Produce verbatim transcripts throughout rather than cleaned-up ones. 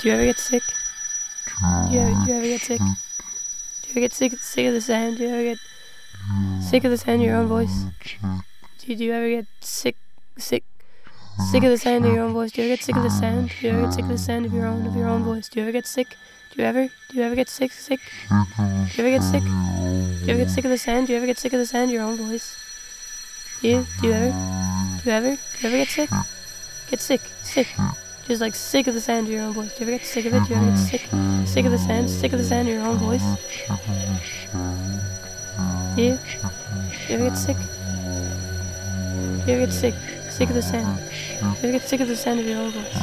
Do you ever get sick? Do you ever, do you ever get sick? Do you ever get sick, sick of the sound? Do you ever get sick of the sound of your own voice? Do you, do you ever get sick, sick, sick of the sound of your own voice? Do you ever get sick of the sound? Do you ever get sick of the sound of your own, of your own voice? Do you ever get sick? Do you ever, do you ever get sick, sick? Do you ever get sick? Do you ever get sick of the sound? Do you ever get sick of the sound of your own voice? Do you, do you ever, do you ever, do you ever get sick? Get sick, sick. Just like sick of the sound of your own voice. Do you ever get sick of it? Do you ever get sick, sick of the sound, sick of the sound of your own voice? Do you? Do you ever get sick? Do you ever get sick, sick of the sound? Do you ever get sick of the sound of your own voice?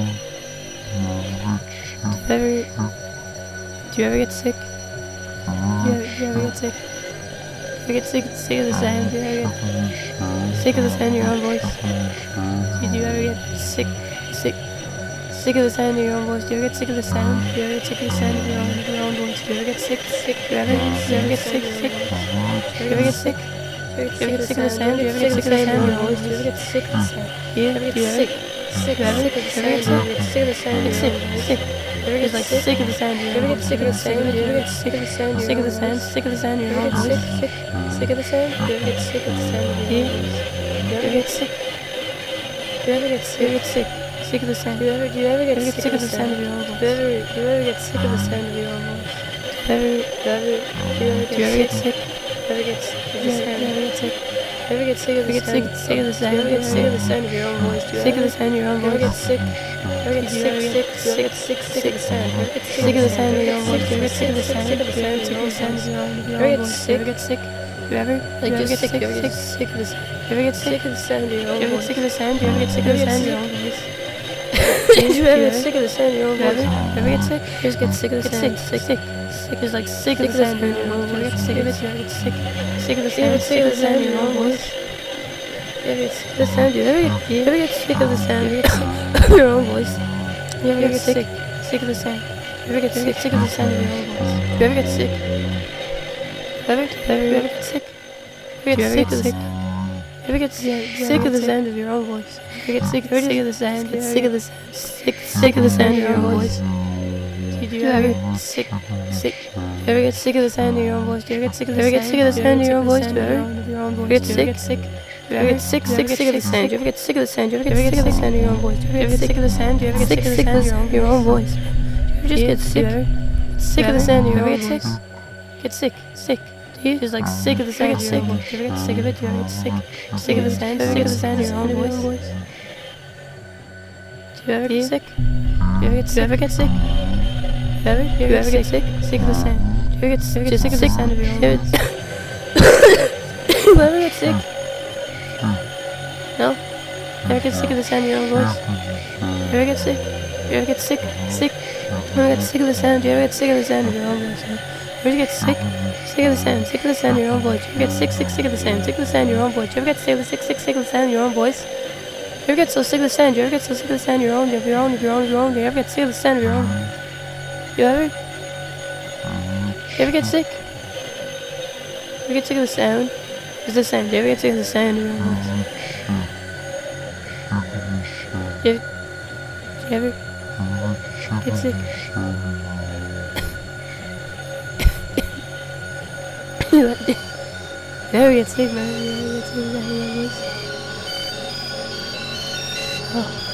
Do you ever, do you ever get sick? Do you ever, do you ever get sick? Do you ever get sick, sick of the sound? Do you ever get sick of the sound of your own voice? Do you, do you ever get sick, sick, sick of the sound of your own voice? Do you ever get sick of the sound? Do you ever get sick of the sound of your own, of your own voice? Do you ever get sick, sick? Do you ever, do you ever get sick, sick? Do you ever get sick? Do you ever get sick of the sound? Do you ever get sick of the sound of your own voice? Do you ever get sick of the sound? Do you ever get sick, sick, sick of the sound? Do you ever get sick of the sound? Get sick, sick. Do you ever get like sick of the sound? Do you ever get sick of the sound? Do you ever get sick of the sound? Sick of the sound, sick of the sound of your own voice? Sick, sick of the sound? Do you ever get sick of the sound of your own voice? Do you ever get sick? Do you ever get sick? Do you ever get sick? Sick of the sound. Do you ever, do you ever get sick of the sound of your own voice? Do you ever, do you ever get sick of the sound of your own voice? Do you ever, do you ever, do you ever get sick? Do you ever get sick? Do you ever get sick? Do you ever get sick of the sound? Sick of the sound. Do you ever get sick of the sound of your own voice? Sick of the sound of your own voice. Do you ever get sick? Do you ever get sick? Sick, sick, sick, sick of the sound. Do you ever get sick of the sound of your own voice? Do you ever get sick of the sound? Sick of the sound. Sick of the sound of your own voice. Do you ever get sick? Do you ever get sick? Do you ever, like, just sick, sick, sick, sick of the sound? Do you ever get sick of the sound of your own voice? Do you ever get sick of the sound? Do you ever get sick of the sound of your own voice? Did you ever get sick of the sound of your own voice? Do you ever get sick? Just get sick of the sound. Sick, sick, sick. Just like sick of the sound of your own voice. Do you ever get sick of it? Do you ever get sick? Sick of the sound. Sick of the sound of your own voice. Do you ever get sick of the sound? Do you ever get? Do you ever get sick of the sound? Do you ever get sick of your own voice? Do you ever get sick? Sick of the sound. Do you ever get sick? Sick of the sound of your own voice? Do you ever get sick? Ever? Do you ever get sick? Do you ever get sick? You ever get sick of the sound of your own voice? You ever get sick, sick of the sound? Get sick of the sound, sick, sick of the sound of your own voice. Do you ever get sick, sick? Do you ever get sick of the sound of your own voice? Do you ever get sick of the sound? Get sick of the sound of your own voice? Do you ever get sick, sick? Do you ever get sick, sick, sick of the sound? Do you ever get sick of the sound? Do you ever get sick of the sound of your own voice? Do you ever get sick of the sound? Do you ever get sick, sick of your own voice? Do you ever just get sick, sick of the sound of your own voice? Get sick, sick. You just like sick of the sound of your own voice. Do you ever get sick of it? Do you ever get sick? Sick of the sound? Sick of the sound of your own voice? Do you ever get sick? Do you ever get sick? Do you ever get sick? Do you ever? Do you ever get sick? Sick of the sound? Do you ever get sick? Just sick of the sound of your own voice? Do you ever get sick? No? Do you ever get sick of the sound of your own voice? Do you ever get sick? Do you ever get sick? Sick? Do you ever get sick of the sound? Do you ever get sick of the sound of your own voice? Do you ever get sick? Sick of the sound, sick of the sound of your own voice. Do you ever get sick, sick, sick of the sound, sick of the sound of your own voice? Do you ever get sick, sick, sick, sick of the sound of your own voice? Do you ever get so sick of the sound? Do you ever get so sick of the sound of your own, of your own, of your own, of your own? Do you ever get sick of the sound of your own? Do you ever? Do you ever get sick? Do you ever get sick of the sound? Just the sound. Do you ever get sick of the sound of your own voice? Do you ever, do you ever get sick? There we get sick, man. There we get sick, man. Oh.